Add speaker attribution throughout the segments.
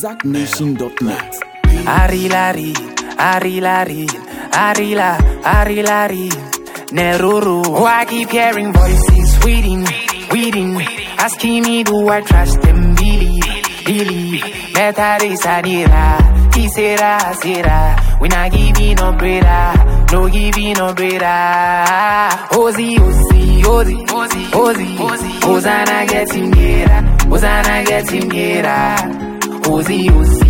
Speaker 1: ZachNation.net.
Speaker 2: Arilari, Arilari, Arila, Arilari, Neruru. Oh, I keep hearing voices weeding, asking me do I trust them, believe. Better is Adira, Sera. We not giving no breeder, no giving no breeder. Ozi, Hosanna getting gera, Hosanna getting gera. Ozi,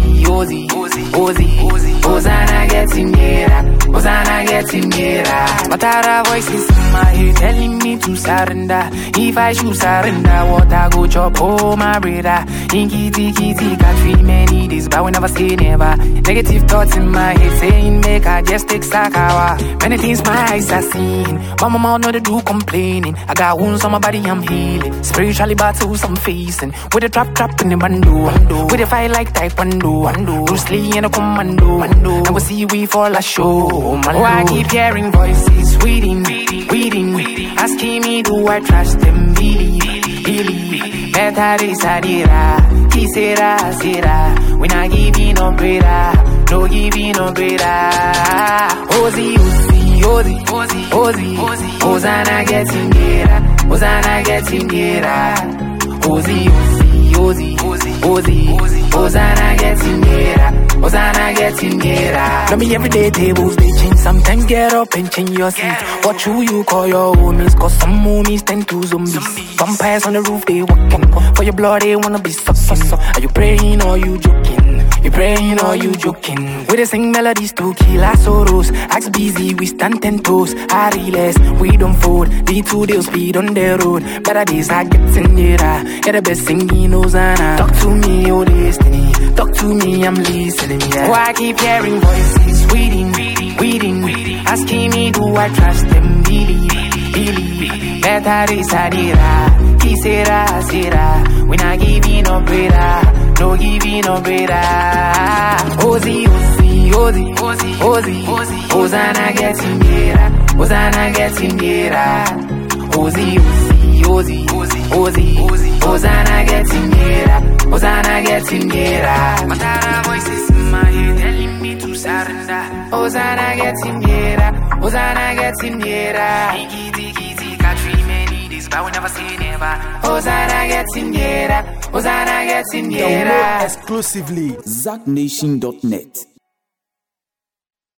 Speaker 2: Hosanna getting gera, Hosanna getting gera. Matara voices in my head telling me to surrender. If I should surrender, what I go chop, oh my brother. In kitty, got 3 many days, but we never say never. Negative thoughts in my head saying make I just take Sakawa. Many things my eyes are seeing, but my mouth know they do complaining. I got wounds on my body, I'm healing. Spiritually battles I'm facing. With a trap in the bando. With a fight like Taekwondo. Bruce Lee and a commando. And we see we fall a show. Oh, I keep hearing voices weeding, asking me do I trust them, believe. Better is Adira, Sera. We not giving no breeder, no giving no breeder. Ozi, Hosanna getting gera, Hosanna getting gera. Ozi, Hosanna getting gera, Hosanna getting gera. Know me everyday tables they change. Sometimes get up and change your seat. What you call your homies? Cause some homies tend to zombies. Vampires on the roof they walking. For your blood they wanna be sucking. Are you praying or you joking? You praying or you joking? We dey sing melodies to kill our sorrows. Axe busy, we stand 10 toes. Ariles, we don't fold. D2 they'll speed on the road. Better days I get in there. Get the best singing Hosanna. Talk to me, oh destiny. Talk to me, I'm listening. Yeah. Oh, I keep hearing voices weeding, asking me do I trust them, believe. Better is Adira, Sera. We not giving no breeder, no giving no breeder. Ozi, Hosanna getting gera, Hosanna getting gera. Ozi, Hosanna getting gera, Hosanna getting gera. Matara voices in my head telling me to surrender. Hosanna getting gera, Hosanna getting gera. Kitty, got 3 many days, but we never say never. Hosanna getting gera, Hosanna getting gera.
Speaker 1: Download exclusively ZachNation.net.